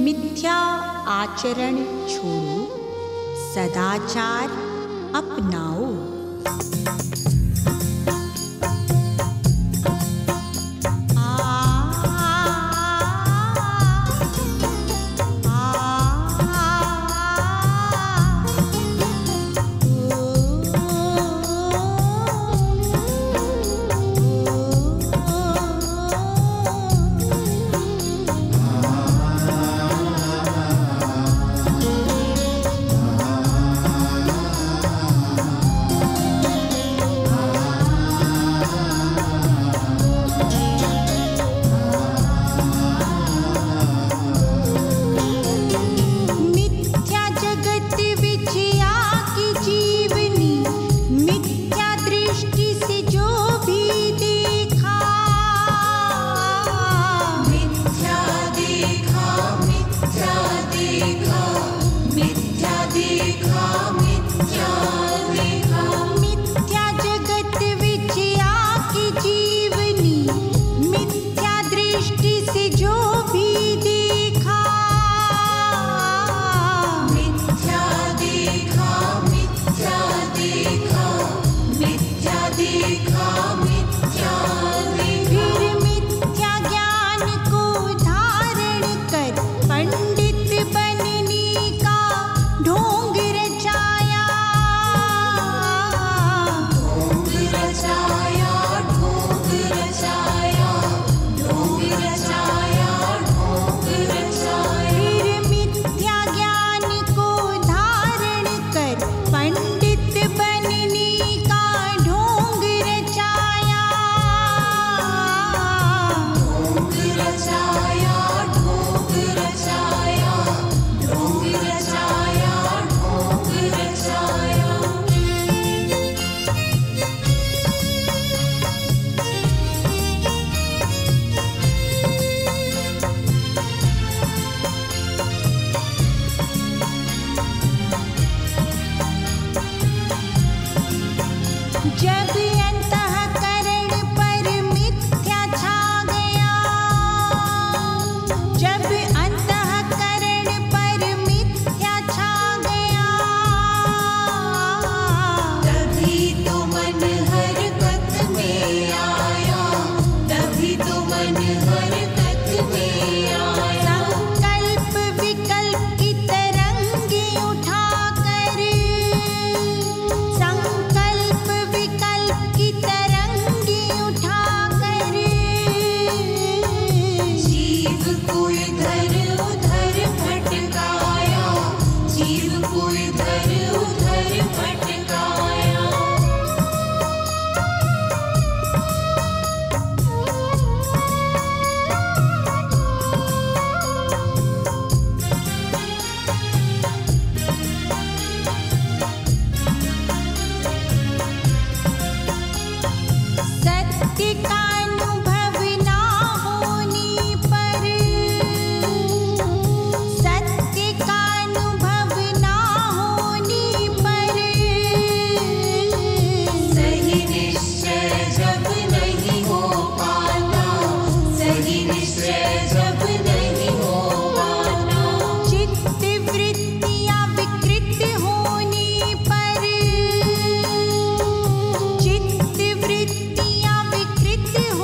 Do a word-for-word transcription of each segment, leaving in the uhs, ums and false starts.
मिथ्या आचरण छोड़ो, सदाचार अपनाओ। जब अंतःकरण पर मिथ्या छा गया, जब अंतःकरण पर मिथ्या छा गया, तभी तो मन हरकत में आया, तभी तो मन हरकत में आया। संकल्प विकल्प की तरंगे उठाकर, संकल्प विकल्प की तरंगे उठाकर, जीव को इधर उधर भटकाया, जीव को इधर उधर भटकाया। सत्य का अनुभव ना होने पर, सत्य का अनुभव ना होने पर, सही निश्चय जब नहीं हो पाता, सही निश्चय जब नहीं हो पाता, चित्त वृत्तियां विकृत होने पर, चित्त वृत्तियां विकृत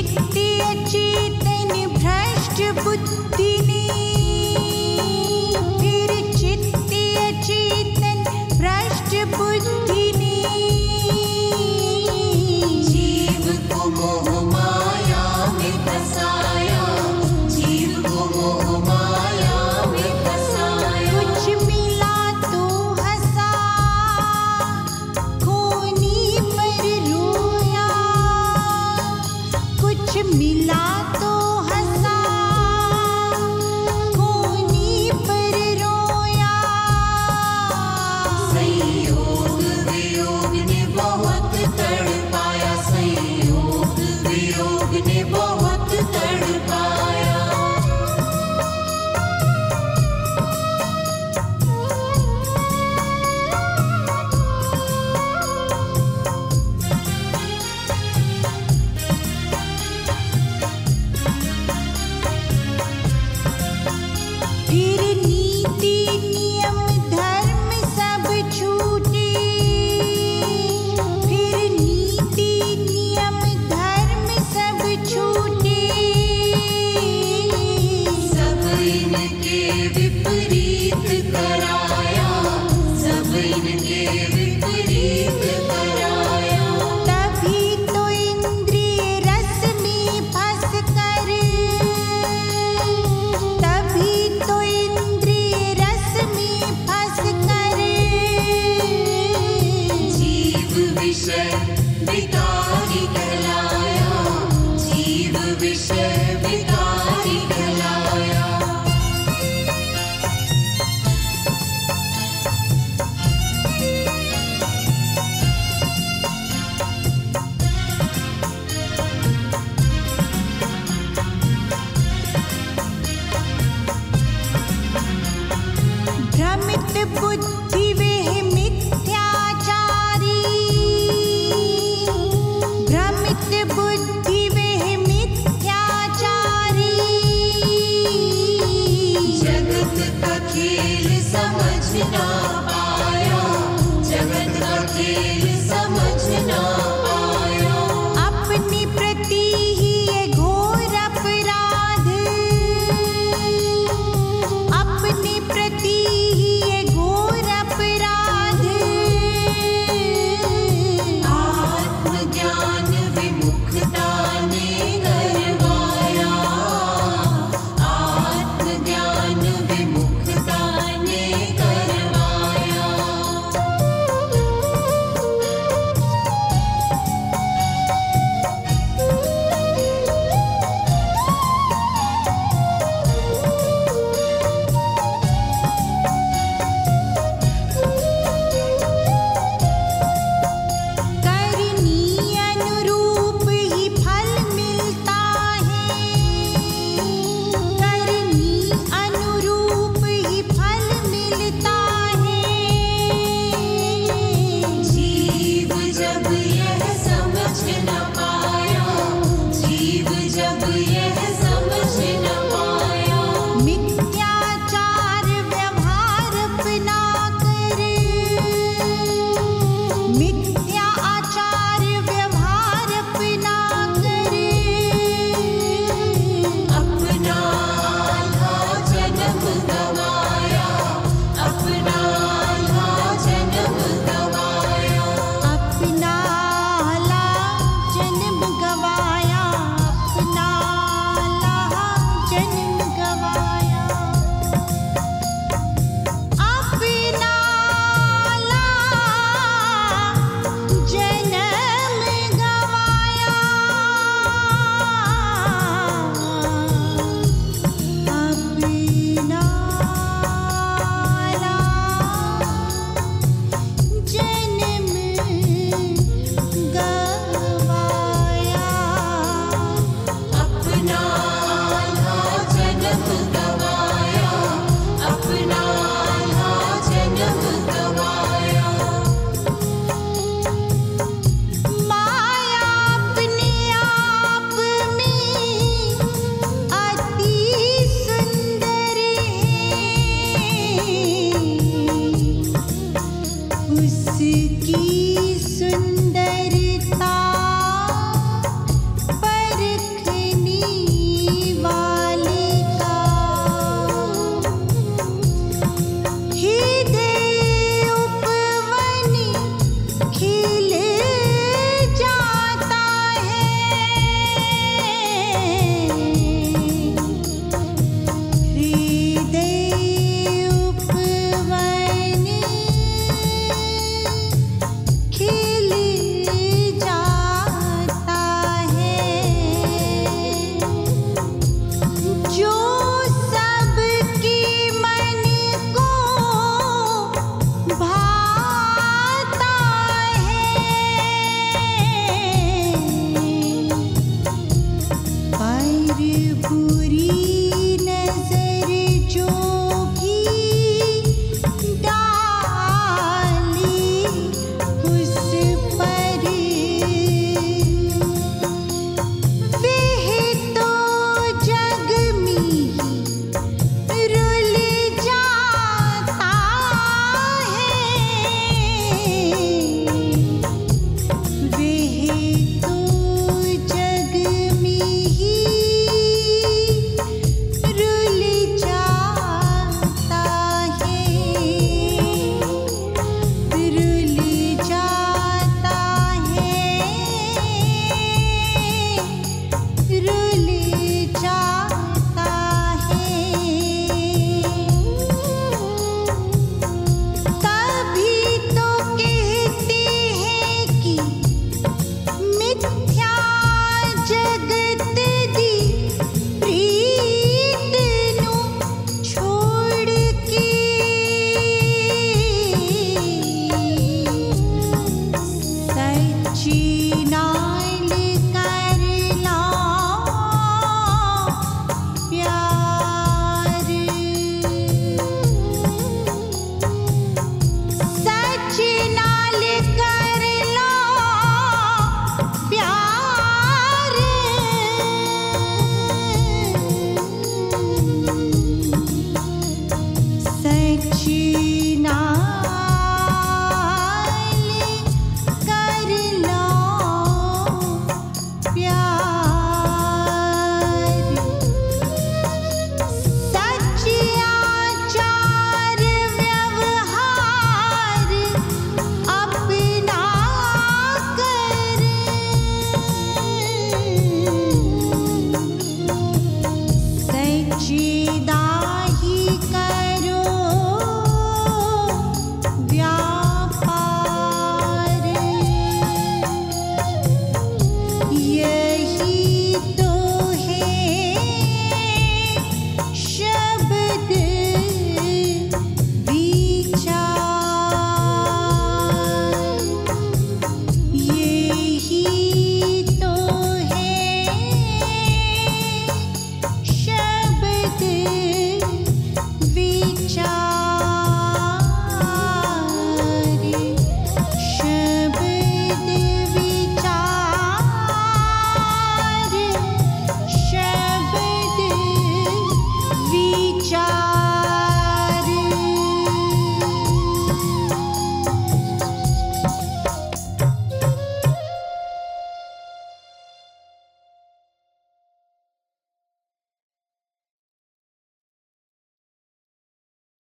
चित्त अचेतन भ्रष्ट बुद्धि ने, फिर चित्त अचेतन भ्रष्ट बुद्धि ने जीव को मोह माया में फंसाया, जीव को मोह माया में फंसाया। कुछ मिला तो हंसा, खोने पर रोया, कुछ मिला तो हंसा, खोने पर रोया। संयोग वियोग ने बहुत तड़पाया, संयोग वियोग ने बहुत तड़पाया। फिर नीति नियम धर्म सब छूटे, फिर नीति नियम धर्म सब छूटे। सब इनके विपरीत कराया, सब इनके विपरीत कराया। तभी तो इंद्रिय रस में फंस कर, तभी तो इंद्रिय रस में फंस कर जीव विषय विकारी कहलाया, जीव विषय